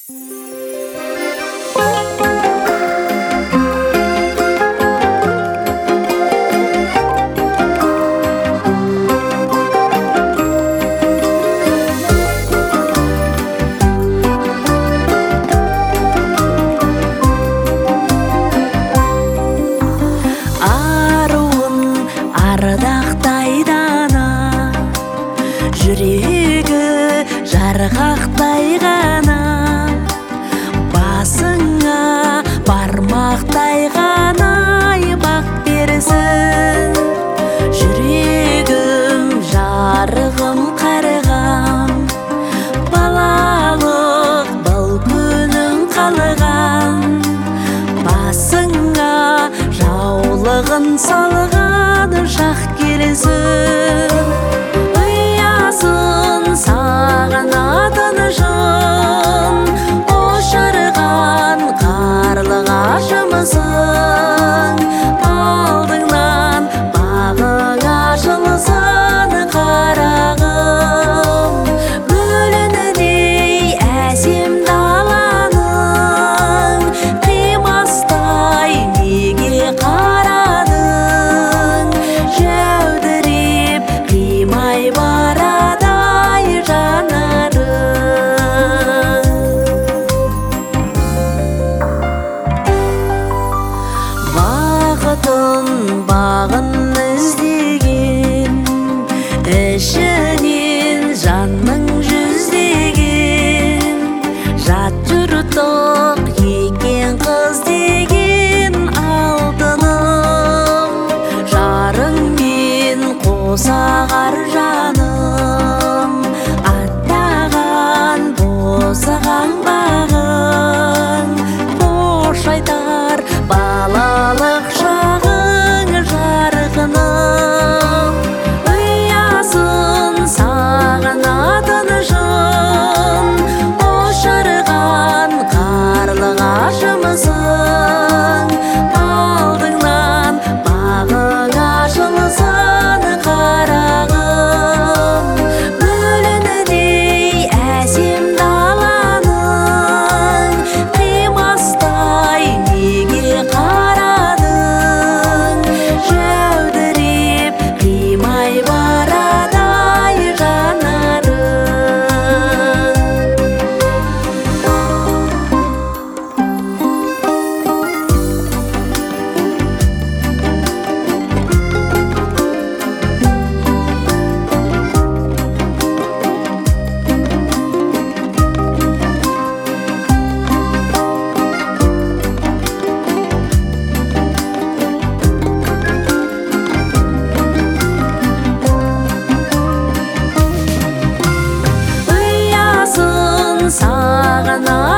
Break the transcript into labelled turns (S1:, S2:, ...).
S1: Жүрегі жарғақтай ғана, басыңа бармақтай ғана бақ берсін. Жүрегім жарығым қарғам, балалық бұл күнің қалған. Басыңа жаулығын салған жақ келсін. Саған атын жын, ошарған қарлығашымызың. Алдыңнан бағың ашылсын қарағым. Гүлінідей әсем даланың, қимастай неге қарадың? Жәудіреп қимай барады бағын іздеген, ішінен жанның жүздеген. Жат жұрттық екен қыз деген алтыным, жарыңмен қосағар жаным. Аттаған босаған бағың, қош айтар балалық шағың жарқыным. Ұясын саған атын жын, ошарған қарлығашымызың. Алдыңнан бағың ашылсын қарағым. Гүлінідей әсем даланың, қимастай неге қарадың? Жәудіреп қимай барадай жанарың. Саған